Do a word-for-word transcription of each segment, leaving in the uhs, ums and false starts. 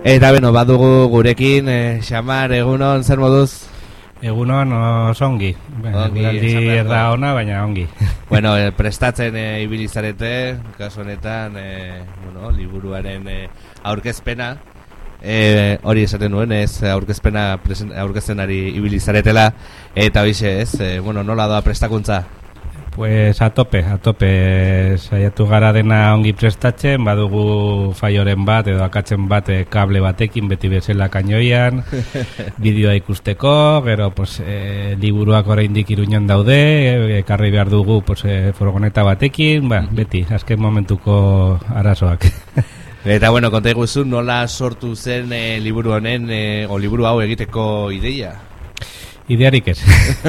Eta beno, badugu gurekin, eh, Xamar, egunon, zer moduz? Egunon, osongi. Ongi, ez da ona, baina ongi. Bueno, eh, prestatzen eh, ibilizarete, kasu honetan, eh, bueno, liburuaren eh, aurkezpena, eh, hori esaten nuen, ez aurkezpena aurkezten ari ibilizaretela, eta hoxe, ez, eh, bueno, nola doa prestakuntza? Pues a tope, a tope, saiatu gara dena ongi prestatzen, badugu faioren bat edo akatzen bat kable batekin beti bezala kainoian, bideoa ikusteko, gero pues, e, liburuak oraindik Iruñan daude, ekarri behar dugu pues, e, furgoneta batekin, ba, beti, azken momentuko arazoak. Eta bueno, konta iguzu, nola sortu zen e, liburu honen, e, o liburu hau egiteko ideia? Idearik ez.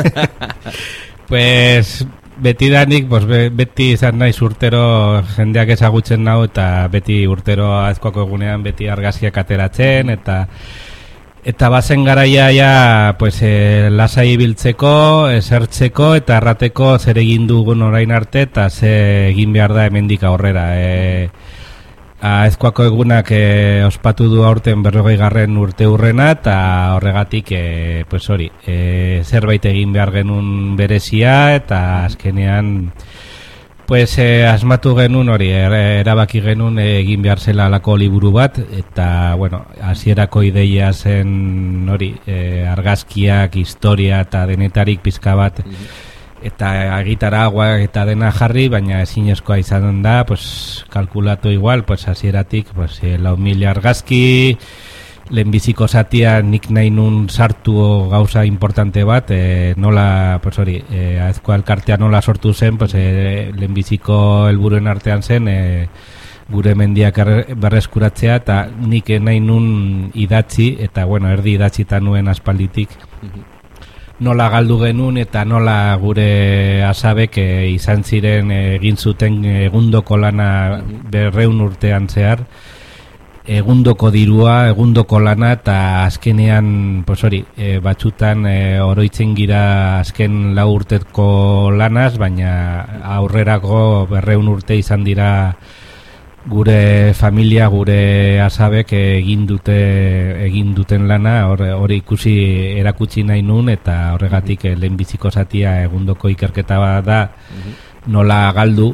Pues... Beti danik, pues, beti izan naiz urtero jendeak ezagutzen nau eta beti urtero Aezkoako egunean beti argazkiak ateratzen eta eta bazen garaia ja, pues, e, lasai ibiltzeko, esertzeko eta errateko zer egin dugun orain arte eta ze egin behar da hemendik aurrera. E, Aezkoako egunak e, ospatu du aurten berrogei garren urte hurrena eta horregatik e, pues hori, e, zerbait egin behar genuen berezia eta azkenean pues, e, asmatu genuen hori, er, erabaki genuen egin behar zela alako liburu bat eta bueno, hasierako ideia zen hori, e, argazkiak, historia eta denetarik pizka bat eta gitarra eta dena jarri, baina ezinezkoa izan da, pues, kalkulatu igual, pues, hasieratik, pues, e, lau mila argazki, lehenbiziko zatia nik nahi nun sartu gauza importante bat, e, nola, pues, hori, e, Aezko elkartea nola sortu zen, pues, e, lehenbiziko helburuen artean zen, e, gure mendiak berreskuratzea, eta nik nahi nun idatzi, eta, bueno, erdi idatzita nuen aspalditik, nola galdu genuen eta nola gure asabek e, izan ziren egin zuten egundoko lana berreun urtean zehar, egundoko dirua, egundoko lana eta azkenean, pues hori, e, batzutan e, oroitzen gira azken lau urteko lanaz, baina aurrerako berreun urte izan dira gure familia, gure asabek egin dute egin duten lana, hori ikusi erakutsi nahi nun eta horregatik uh-huh. lehenbiziko zatia egundoko ikerketa bat da nola galdu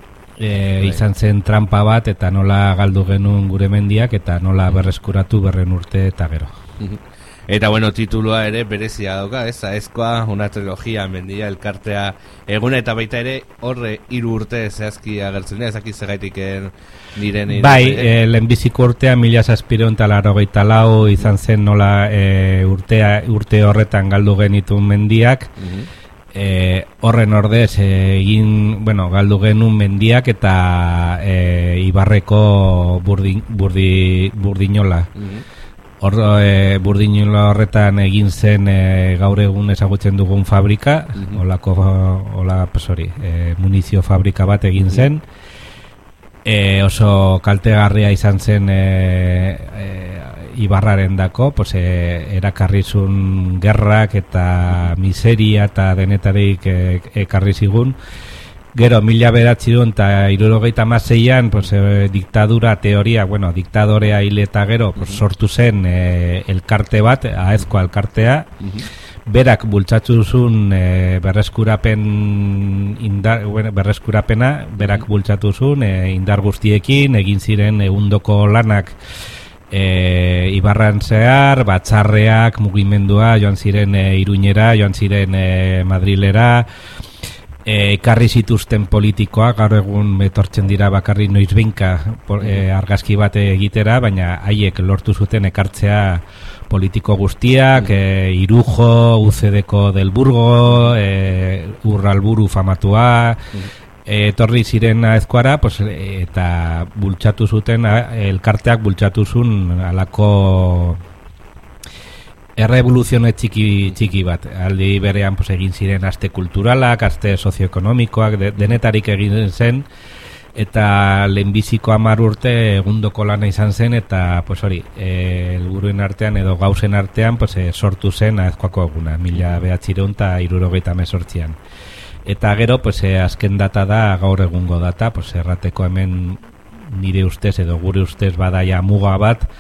e, right. izan zen trampa bat eta nola galdu genuen gure mendiak eta nola berreskuratu berren urte eta gero. Uh-huh. Eta bueno, titulua ere berezia dauka, ez? Aezkoa, una trilogia, mendia, elkartea, eguna eta baita ere horre hiru urte zehazki agertzen dira, ezaki zegaitik nire nire. Bai, e, lehenbiziko urtea mila zazpireun eta laurogeita lau izan zen nola e, urtea, urte horretan galdu genitun mendiak, uh-huh. e, horren ordez egin, bueno, galdu genuen mendiak eta e, Ibarreko burdi, burdi, burdinola. Uh-huh. Hor, e, burdinola horretan egin zen e, gaur egun ezagutzen dugun fabrika, uh-huh. olako, ola, pesori, e, munizio fabrika bat egin zen, e, oso kaltegarria izan zen e, e, Ibarraren dako, pues, e, erakarrizun gerrak eta miseria eta denetarik e, ekarri zigun. Gero, mila bederatziehun eta hirurogeita hamaseian, pues, e, diktadura teoria, bueno, diktadorea hil eta gero, pues, sortu zen e, elkarte bat, Aezko elkartea, uh-huh. berak bultzatu zuen e, berreskurapen indar, bueno, berreskurapena, berak bultzatu zuen e, indar guztiekin, egin ziren egundoko lanak e, Ibarran zehar, batzarreak, mugimendua, joan ziren e, Iruñera, joan ziren e, Madrilera, ekarri zituzten politikoa, gaur egun etortzen dira bakarri noizbeinka e, argazki bat egitera, baina haiek lortu zuten ekartzea politiko guztiak, e, Irujo, U C D-ko del Burgo, e, Urralburu famatua, etorri e, ziren Aezkoara, pues, eta bultzatu zuten, elkarteak bultzatu zuen alako errevoluzioa txiki, txiki bat. Aldi berean pues, egin ziren aste kulturalak, aste sozioekonomikoak, de, denetarik egin zen, eta lehenbiziko hamar urte egundoko lana izan zen, eta pues, hori, e, helburuen artean edo gauzen artean pues, e, sortu zen Aezkoako eguna, mila bederatziehun eta hirurogeita hemezortzian. Eta gero, pues, e, azken data da gaur egungo data, pues, errateko hemen nire ustez edo gure ustez badaia muga bat,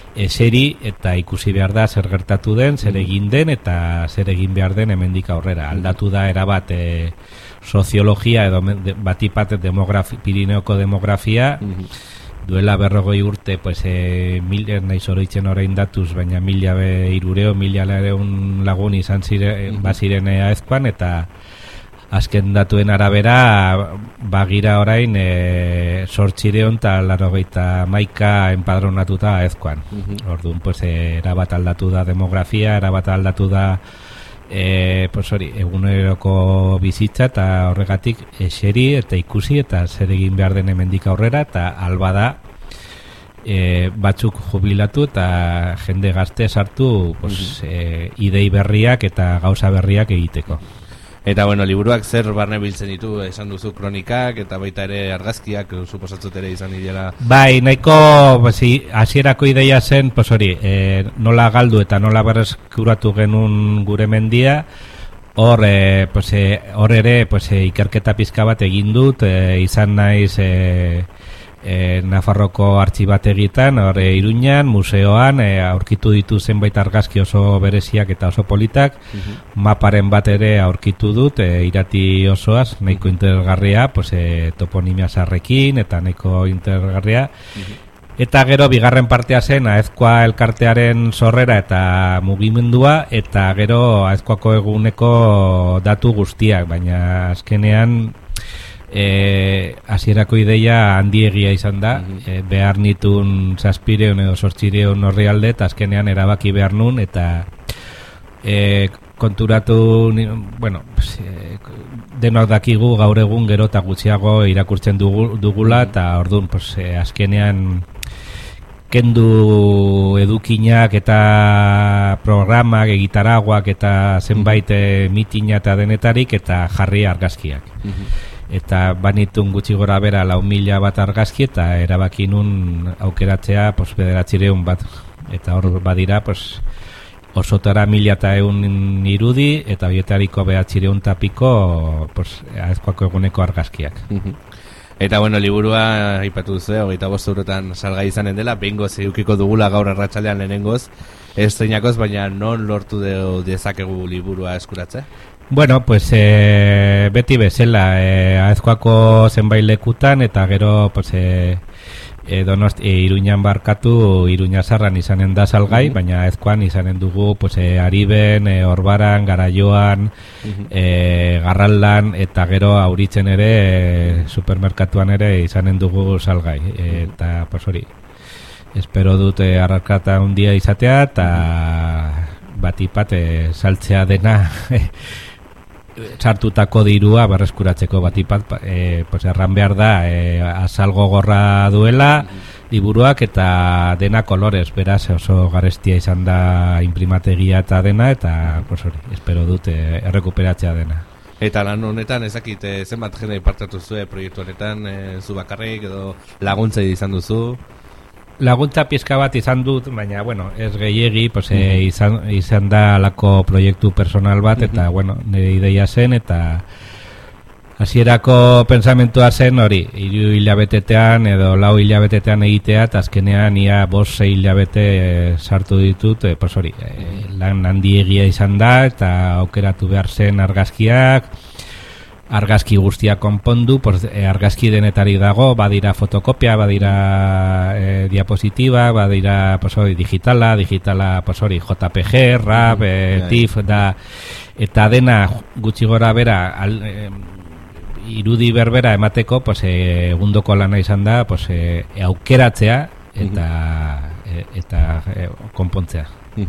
eseri eta ikusi behar da zer gertatu den, zer egin den eta zer egin behar den hemendik aurrera. Aldatu da erabat e, soziologia edo batipat demografi, Pirineoko demografia, duela berrogoi urte, pues, e, mil, nahi zoroitzen orain datuz, baina mila be irureo, mila lareun lagun izan ziren, baziren Aezkoan, eta azken datuen arabera bagira orain e, sortzireon eta larogeita maika enpadronatuta Aezkoan. Orduan, pues, e, erabat aldatu da demografia, erabat aldatu da e, pues, hori, eguneroko bizitza, eta horregatik eseri eta ikusi eta zer egin behar den hemendik aurrera, eta alba da e, batzuk jubilatu eta jende gazte sartu, pues, e, idei berriak eta gauza berriak egiteko. Eta bueno, liburuak zer barne biltzen ditu, esan duzu kronikak eta baita ere argazkiak, suposatzut ere izan dira. Bai, nahiko hasierako pues, ideia zen, pues hori, e, nola galdu eta nola berreskuratu genuen gure mendia, hor e, pues, e, hor ere pues, e, ikerketa pizka bat egin dut, e, izan naiz e, e, Nafarroko artxibategitan, hor e, Iruñan, museoan, e, aurkitu ditu zenbait argazki oso bereziak eta oso politak, uh-huh. Maparen bat ere aurkitu dut, e, irati osoaz, nahiko interesgarria, pues, e, toponimia zarrekin, eta nahiko interesgarria, uh-huh. Eta gero bigarren partea zen Aezkoa elkartearen sorrera eta mugimendua, eta gero Aezkoako eguneko datu guztiak, baina azkenean E, hasierako ideia handiegia izan da, mm-hmm. e, behar nitun zazpireun edo sortzireun horri alde, eta azkenean erabaki behar nun, eta e, konturatu, bueno, pues, e, denok dakigu gaur egun gero eta gutxiago irakurtzen dugu, dugula, eta orduan, pues, e, azkenean kendu edukinak eta programak, egitaragoak eta zenbait e, mitina eta denetarik, eta jarri argazkiak. Mm-hmm. Eta banitun gutxi gora bera lau mila bat argazki, eta erabaki nun aukeratzea pues, bederatzireun bat. Eta hor badira pues, osotara mila eta eun irudi, eta bietariko behatzireun tapiko pues, Aezkoako eguneko argazkiak. Eta bueno, liburua aipatu duzu, hogeita bost eurotan salgai izanen dela, behingoz edukiko dugula gaur arratsalean lehenengoz, ez zeinakoz, baina non lortu dezakegu liburua eskuratze? Bueno, pues e, beti bezala, e, Aezkoako zenbait lekutan, eta gero pues, e, e, Donosti, e, Iruñan barkatu, Iruña Zarran izanen da salgai, uh-huh. Baina Aezkoan izanen dugu pues, e, Ariben, e, Orbaran, Garaioan, uh-huh. e, Garraldan, eta gero auritzen ere, e, supermerkatuan ere izanen dugu salgai. E, eta pues hori, espero dute arrakata un dia izatea, eta uh-huh. batipat e, saltzea dena sartutako dirua berreskuratzeko batipat, e, pues erran behar da e, azalgo gorra duela liburuak eta dena kolorez, beraz oso garestia izan da imprimategia eta dena, eta pues hori, espero dut e, errekuperatzea dena. Eta lan honetan ezakit e, zenbat jende partatu zuen proiektu honetan, e, zu bakarrik edo laguntza izan duzu? Laguntza pizka bat izan dut, baina, bueno, ez gehiegi, pues, uh-huh. e, izan, izan da alako proiektu personal bat, eta, uh-huh. bueno, nire ideia zen, eta hasierako pensamentua zen hori, hiru hilabetetean edo lau hilabetetean egitea, eta azkenean ia bost sei hilabete e, sartu ditut, e, pues hori, e, lan handiegia izan da, eta aukeratu behar zen argazkiak, argazki guztia konpondu, pues, e, argazki denetari dago, badira fotokopia, badira e, diapositiba, badira pues, hori, digitala, digitala pues, hori, J P G, R A W, e, T I F, da, eta dena gutxi gora bera, al, e, irudi berbera emateko, pues, e, egundoko lana izan da, pues, e, aukeratzea eta, e, eta e, konpontzea.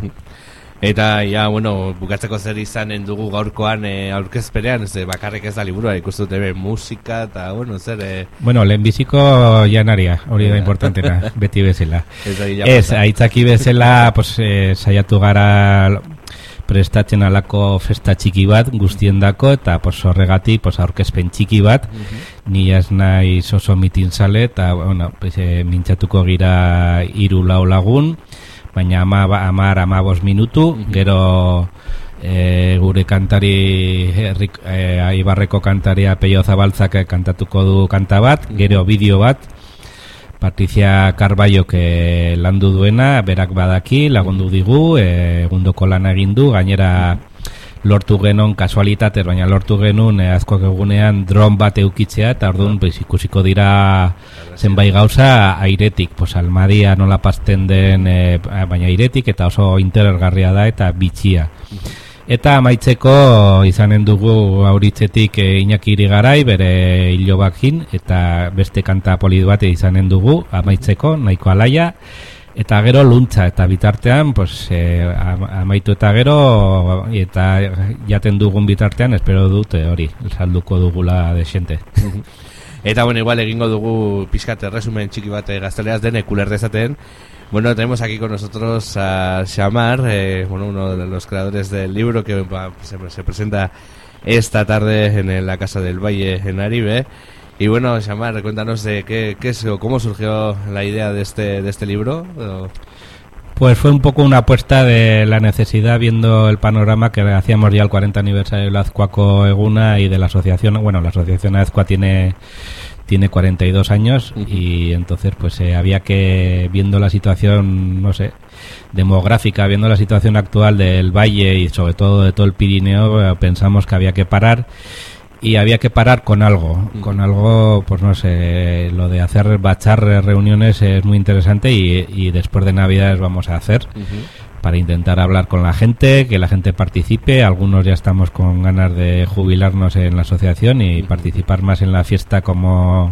Eta, ja, bueno, bukatzeko zer izanen dugu gaurkoan e, aurkezpenean, ez bakarrik ez da liburua, ikustut ebe musika, eta, bueno, zer... E... Bueno, lehenbiziko janaria, hori da importantena, beti bezala. Ez, ez aitzaki bezala, pues, e, saiatu gara prestatzen alako festa txiki bat guztien dako, eta pues, horregatik pues, aurkezpen txiki bat, uh-huh. Ni ez nahi oso mitin zale, eta, bueno, pues, e, mintzatuko gira hiru lau lagun, baina ama, amar, amabos minutu, mm-hmm. gero e, gure kantari, herrik, e, Aibarreko kantaria Peio Zabaltzak kantatuko du kanta bat, mm-hmm. gero bideo bat, Patricia Carballo que landu duena, berak badaki, lagundu digu, e, egundoko lan egin du, gainera lortu genon kasualitatez, baina lortu genuen e, azkoak egunean dron bat eukitzea, eta orduan pues, ikusiko dira zenbait gauza airetik, pues, almadia nola pasten den, e, baina airetik, eta oso interesgarria da eta bitxia. Eta amaitzeko izanen dugu auritzetik e, Iñaki Irigarai bere hilobakin, eta beste kanta polit bat izanen dugu amaitzeko, nahiko alaia. Eta gero luntza, eta bitartean pues, eh, amaitu eta gero eta jaten dugun bitartean espero dute hori, salduko dugula desente. Eta bueno, igual egingo dugu pizkate resumen txiki bat gazteleraz denek uler dezaten. Bueno, tenemos aquí con nosotros a Xamar, eh, bueno, uno de los creadores del libro que bah, se, se presenta esta tarde en la Casa del Valle en Aribe. Y bueno, Xamar, cuéntanos de qué, qué es o cómo surgió la idea de este de este libro. Pues fue un poco una apuesta de la necesidad, viendo el panorama que hacíamos ya el cuarenta aniversario de la Azkoako Eguna y de la asociación. Bueno, la asociación Azkoa tiene tiene cuarenta y dos años, uh-huh. Y entonces pues eh, había que, viendo la situación, no sé, demográfica, viendo la situación actual del Valle y sobre todo de todo el Pirineo, eh, pensamos que había que parar. Y había que parar con algo, con algo, pues no sé, lo de hacer bachar reuniones es muy interesante y, y después de Navidades vamos a hacer uh-huh. para intentar hablar con la gente, que la gente participe. Algunos ya estamos con ganas de jubilarnos en la asociación y uh-huh. participar más en la fiesta como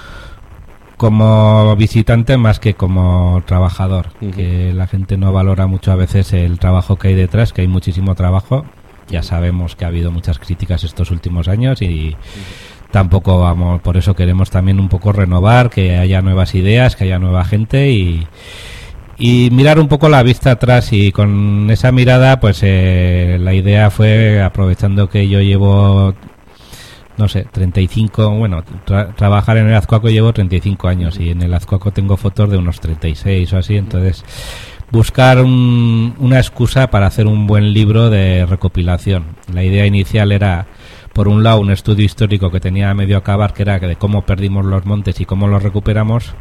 como visitante más que como trabajador, uh-huh. que la gente no valora mucho a veces el trabajo que hay detrás, que hay muchísimo trabajo. Ya sabemos que ha habido muchas críticas estos últimos años y tampoco vamos, por eso queremos también un poco renovar, que haya nuevas ideas, que haya nueva gente y, y mirar un poco la vista atrás. Y con esa mirada pues eh, la idea fue, aprovechando que yo llevo, no sé, treinta y cinco, bueno, tra- trabajar en el Azkoako llevo treinta y cinco años y en el Azkoako tengo fotos de unos treinta y seis o así, entonces buscar un, una excusa para hacer un buen libro de recopilación. La idea inicial era, por un lado, un estudio histórico que tenía a medio acabar, que era de cómo perdimos los montes y cómo los recuperamos.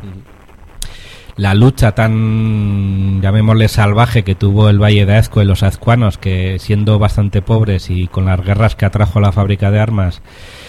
La lucha tan, llamémosle, salvaje que tuvo el Valle de Azkue y los azcuanos, que siendo bastante pobres y con las guerras que atrajo la fábrica de armas,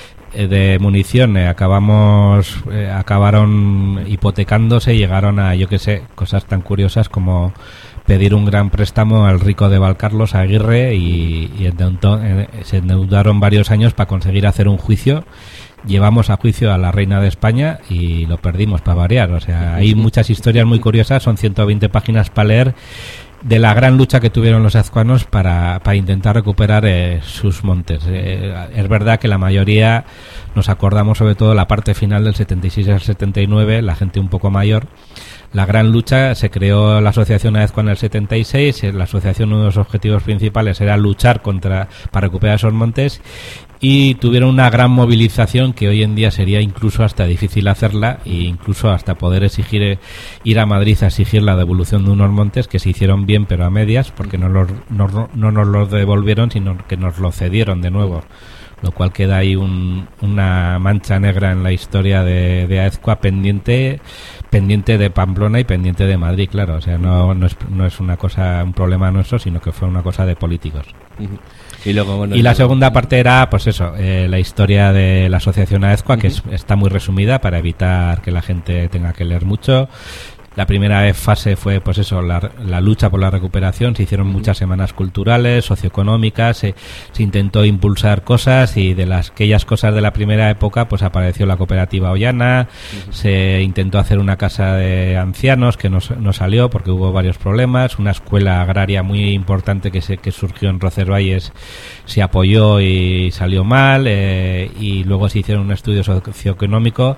de munición, eh, acabamos eh, acabaron hipotecándose y llegaron a, yo que sé, cosas tan curiosas como pedir un gran préstamo al rico de Valcarlos, Aguirre, y, y endeudó, eh, se endeudaron varios años para conseguir hacer un juicio. Llevamos a juicio a la reina de España y lo perdimos, para variar. O sea, hay muchas historias muy curiosas, son ciento veinte páginas para leer, de la gran lucha que tuvieron los azcuanos para, para intentar recuperar eh, sus montes. Eh, es verdad que la mayoría nos acordamos sobre todo la parte final del setenta y seis al setenta y nueve, la gente un poco mayor. La gran lucha, se creó la asociación Azkoa en el setenta y seis, la asociación, uno de los objetivos principales era luchar contra para recuperar esos montes, y tuvieron una gran movilización que hoy en día sería incluso hasta difícil hacerla, e incluso hasta poder exigir ir a Madrid a exigir la devolución de unos montes que se hicieron bien pero a medias, porque no, los, no, no nos los devolvieron, sino que nos lo cedieron de nuevo, lo cual queda ahí un, una mancha negra en la historia de, de Azkoa, pendiente pendiente de Pamplona y pendiente de Madrid, claro. O sea, no, no, es, no es una cosa, un problema nuestro, sino que fue una cosa de políticos. Uh-huh. Y, luego, bueno, y la segunda parte era, pues eso, eh, la historia de la asociación Azkoa, uh-huh. que es, está muy resumida para evitar que la gente tenga que leer mucho. La primera fase fue, pues eso, la, la lucha por la recuperación. Se hicieron muchas semanas culturales, socioeconómicas, se, se intentó impulsar cosas, y de las aquellas cosas de la primera época pues apareció la cooperativa Ollana, uh-huh. se intentó hacer una casa de ancianos que no, no salió porque hubo varios problemas, una escuela agraria muy importante que, se, que surgió en Rocervalles se apoyó y salió mal, eh, y luego se hicieron un estudio socioeconómico,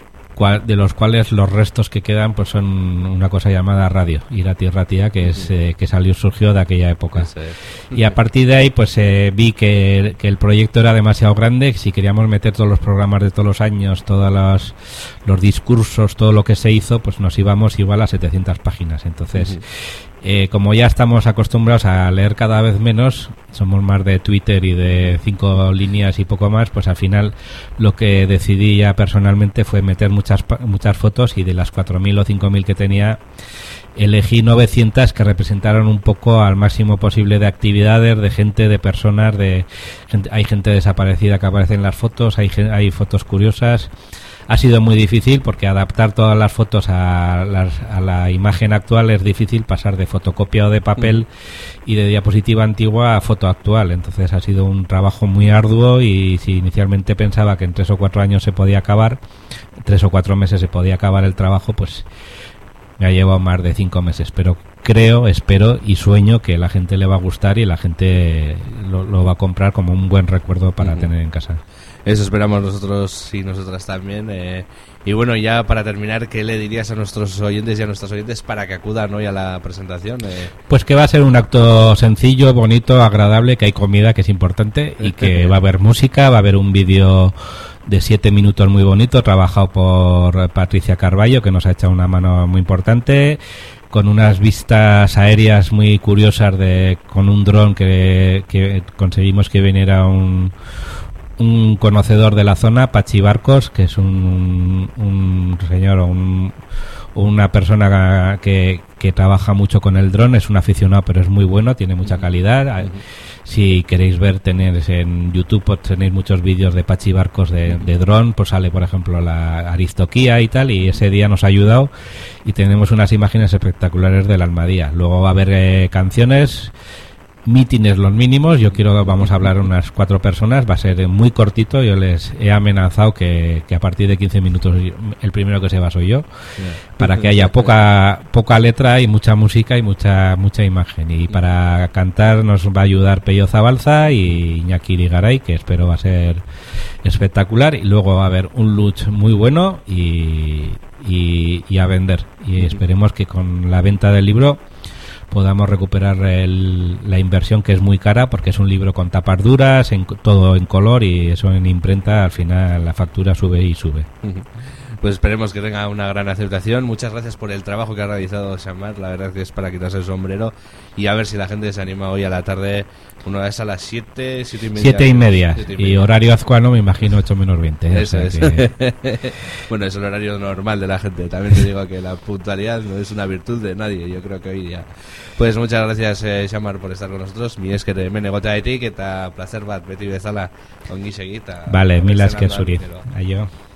de los cuales los restos que quedan pues son una cosa llamada radio, Irati Ratia, que es eh, que salió surgió de aquella época. Sí. Y a partir de ahí pues eh, vi que, que el proyecto era demasiado grande, que si queríamos meter todos los programas de todos los años, todos los, los discursos, todo lo que se hizo, pues nos íbamos igual a setecientas páginas. Entonces uh-huh. Eh, como ya estamos acostumbrados a leer cada vez menos, somos más de Twitter y de cinco líneas y poco más, pues al final lo que decidí ya personalmente fue meter muchas muchas fotos, y de las cuatro mil o cinco mil que tenía elegí novecientas que representaron un poco al máximo posible de actividades, de gente, de personas, de gente, hay gente desaparecida que aparece en las fotos, hay, hay fotos curiosas. Ha sido muy difícil porque adaptar todas las fotos a, las, a la imagen actual es difícil, pasar de fotocopia o de papel y de diapositiva antigua a foto actual. Entonces ha sido un trabajo muy arduo, y si inicialmente pensaba que en tres o cuatro años se podía acabar, tres o cuatro meses se podía acabar el trabajo, pues me ha llevado más de cinco meses. Pero creo, espero y sueño que la gente le va a gustar y la gente lo, lo va a comprar como un buen recuerdo para uh-huh. tener en casa. Eso esperamos nosotros y nosotras también. Eh, y bueno, ya para terminar, ¿qué le dirías a nuestros oyentes y a nuestras oyentes para que acudan hoy a la presentación? Eh... Pues que va a ser un acto sencillo, bonito, agradable, que hay comida, que es importante, y que va a haber música, va a haber un vídeo de siete minutos muy bonito, trabajado por Patricia Carballo, que nos ha echado una mano muy importante, con unas vistas aéreas muy curiosas de con un dron que, que conseguimos que viniera un... un conocedor de la zona, Pachi Barcos, que es un, un señor o un, una persona que, que trabaja mucho con el dron, es un aficionado pero es muy bueno, tiene mucha calidad. Uh-huh. Si queréis ver, tenéis en YouTube, pues tenéis muchos vídeos de Pachi Barcos de, de dron, pues sale por ejemplo la Aristoquía y tal, y ese día nos ha ayudado y tenemos unas imágenes espectaculares de la Almadía. Luego va a haber eh, canciones, mítines los mínimos. Yo quiero, vamos a hablar unas cuatro personas, va a ser muy cortito. Yo les he amenazado que, que a partir de quince minutos el primero que se va soy yo, yeah. para que haya poca poca letra y mucha música y mucha mucha imagen. Y para cantar nos va a ayudar Pello Zabalza y Iñaki Irigaray, que espero va a ser espectacular. Y luego va a haber un luch muy bueno y, y, y a vender. Y esperemos que con la venta del libro podamos recuperar el, la inversión, que es muy cara, porque es un libro con tapas duras, en, todo en color, y eso en imprenta al final la factura sube y sube. Pues esperemos que tenga una gran aceptación. Muchas gracias por el trabajo que ha realizado Xamar, la verdad que es para quitarse el sombrero, y a ver si la gente se anima hoy a la tarde. Una vez a las siete, siete y media. Siete y media, siete y, media. Y horario azcuano me imagino ocho menos veinte. ¿eh? Eso es. Que... bueno, es el horario normal de la gente. También te digo que la puntualidad no es una virtud de nadie, yo creo que hoy día. Pues muchas gracias, eh, Xamar, por estar con nosotros. Mi esker hemen egoteagatik eta placer bat beti bezala ongi segita. Vale, mil esker zuri. Aio.